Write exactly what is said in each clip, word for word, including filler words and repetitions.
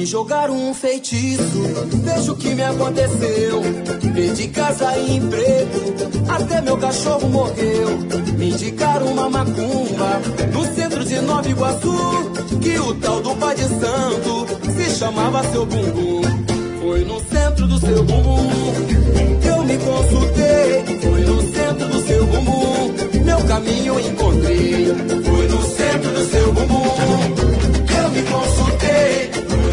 Me jogaram um feitiço, veja o que me aconteceu. Perdi casa e emprego, até meu cachorro morreu. Me indicaram uma macumba no centro de Nova Iguaçu, que o tal do pai de santo se chamava Seu Bumbum. Foi no centro do Seu Bumbum que eu me consultei. Foi no centro do Seu Bumbum meu caminho encontrei. Foi no centro do Seu Bumbum que eu me consultei.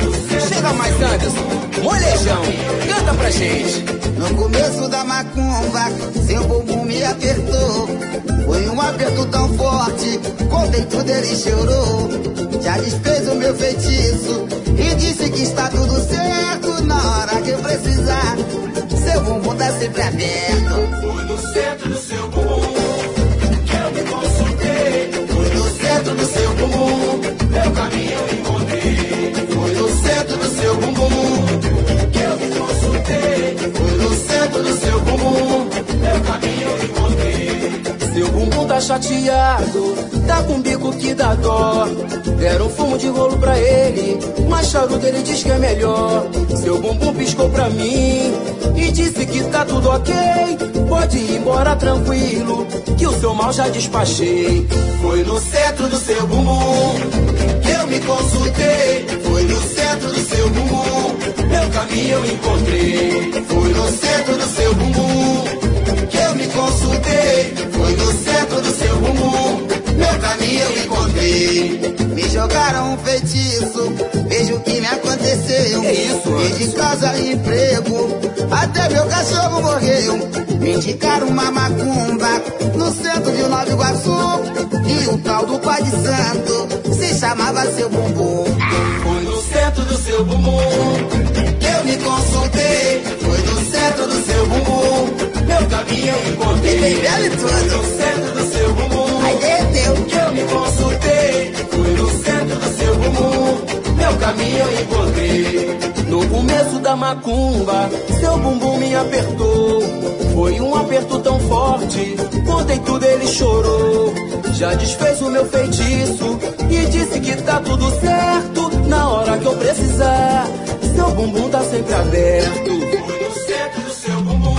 Chega mais, Anderson, molejão, canta pra gente. No começo da macumba, seu bumbum me apertou. Foi um aperto tão forte, contei tudo, ele chorou. Já desfez o meu feitiço e disse que está tudo certo. Na hora que eu precisar, seu bumbum tá sempre aberto. Foi no centro do Seu Bumbum que eu me consultei. Foi no centro do Seu Bumbum meu caminho eu encontrei. Foi no centro do Seu Bumbum que eu me consultei. Foi no centro do Seu Bumbum meu caminho eu encontrei. Seu bumbum tá chateado, tá com bico que dá dó. Deram fumo de rolo pra ele, mas charuto ele diz que é melhor. Seu bumbum piscou pra mim e disse que tá tudo ok. Pode ir embora tranquilo, que o seu mal já despachei. Foi no centro do Seu Bumbum que eu me consultei. Foi no centro do Seu Bumbum meu caminho eu encontrei. Foi no centro do Seu Bumbum que eu me consultei. Foi no centro do Seu Bumbum meu caminho eu encontrei. Me jogaram um feitiço, veja o que me aconteceu. É isso, perdi casa e emprego, até meu cachorro morreu. Me indicaram uma macumba no centro de Nova Iguaçu, e o tal do pai de santo se chamava Seu Bumbum. Foi no centro do Seu Bumbum que eu me consultei. Foi no centro do Seu Bumbum meu caminho eu encontrei. Bem velho e Foi tudo. no centro do Seu Bumbum Aí derreteu. que eu me consultei. Foi no centro do Seu Bumbum meu caminho eu encontrei. No começo da macumba, Seu Bumbum me apertou. Foi um aperto tão forte, contei tudo, ele chorou. Já desfez o meu feitiço e disse que tá tudo certo. Na hora que eu precisar, seu bumbum tá sempre aberto. Foi no centro do Seu Bumbum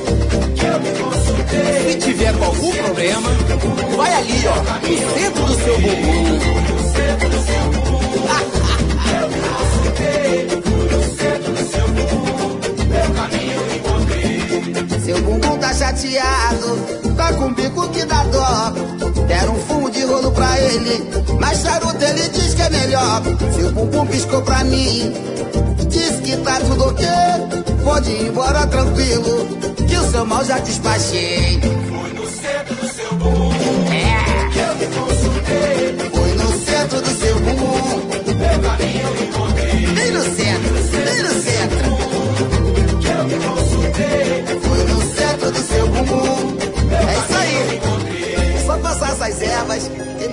que eu me consultei. Se tiver com algum problema, vai ali, ó, no centro do Seu Bumbum. No centro do Seu Bumbum eu me consultei. No centro do Seu Bumbum meu caminho eu encontrei. Seu bumbum tá chateado, tá com bico que dá dó. Deram um fumo de rolo pra ele, mas charuto ele diz que é melhor. Seu bumbum piscou pra mim, disse que tá tudo ok. Pode ir embora tranquilo, que o seu mal já despachei. Foi no centro do Seu Bumbum É, que eu me consultei. foi no centro do Seu bumbum, Meu caminho eu encontrei. bem no centro, bem no centro. Que eu me consultei. Foi no centro do Seu bumbum. É isso aí. Encontrei. Só passar essas ervas